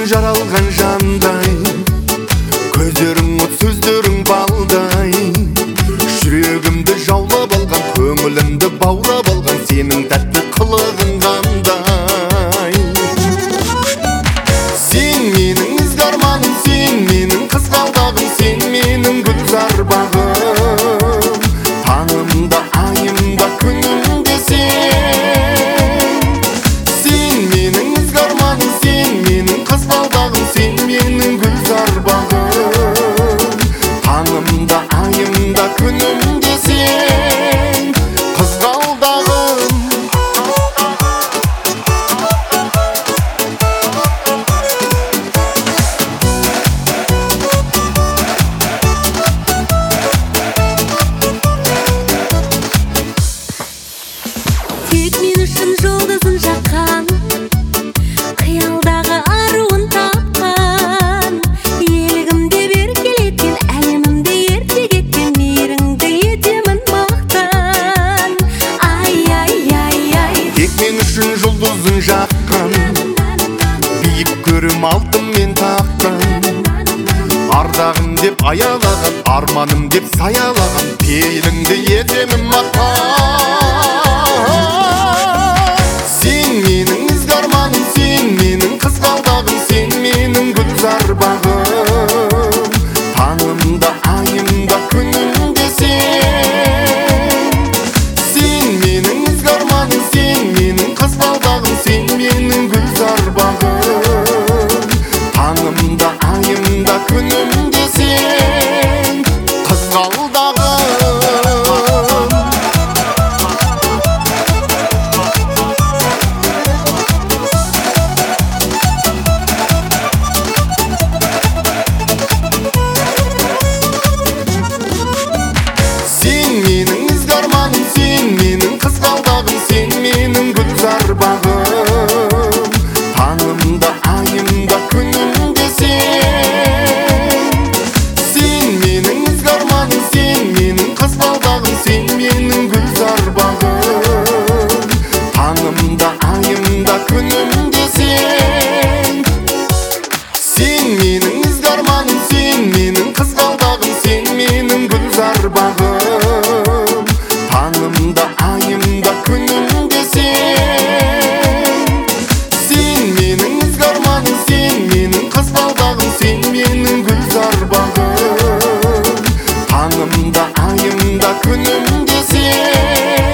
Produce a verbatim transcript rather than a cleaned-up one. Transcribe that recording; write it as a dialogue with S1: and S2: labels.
S1: жаралған жандай, көздерің от, сөздерің балдай. Жүрегімді жаулап алған, көңілімді баурап алған, сенің тәтті қылығың қандай. Сен менің ізгі арманым, сен менің қызғалдағым, сен менің гүлзар бағым. Таңымда, айымда, күнімде сен. Сен менің ізгі арманым, сен менің қызғалдағым, сен менің гүлзар бағым. Таңымда, айымда, күнімде сен, қызғалдағым.
S2: Тек мен үшін жұлдызын жаққан, қиялдағы аруын тапқан, елігімде еркелеткен, әлемімде ерте кеткен, мейіріңді етемін мақтан. Ай, ай, ай, ай.
S1: Тек мен үшін жұлдызын жаққан, биік көрім алтынмен таққан, ардағым деп аялаған, арманым деп саялаған, пейіліңді етемін мақтан. Сен менің ізгі арманым, сен менің қызғалдағым, сен менің гүлзар бағым. Таңымда, айымда, күнімде сен. Сен менің ізгі арманым, сен менің қызғалдағым, сен менің гүлзар бағым. Таңымда, айымда, күнімде сен, қызғалдағым. Сен менің ізгі арманым, сен менің қызғалдағым, сен менің гүлзар бағым. Таңымда, айымда, күнімде сен. Сен менің ізгі арманым, сен менің қызғалдағым, сен менің гүлзар бағым. Таңымда, айымда, күнімде сен. Сен менің ізгі арманым, сен менің қызғалдағым, сен менің гүлзар бағым. Таңымда, айымда, күнімде сен. Сен менің ізгі арманым, сен менің қызғалдағым, сен менің гүлзар бағым. Таңымда, айымда, күнімде сен.